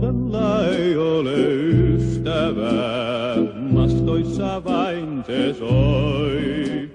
Talvella ei ole ystävää, mastoissa vain se soi.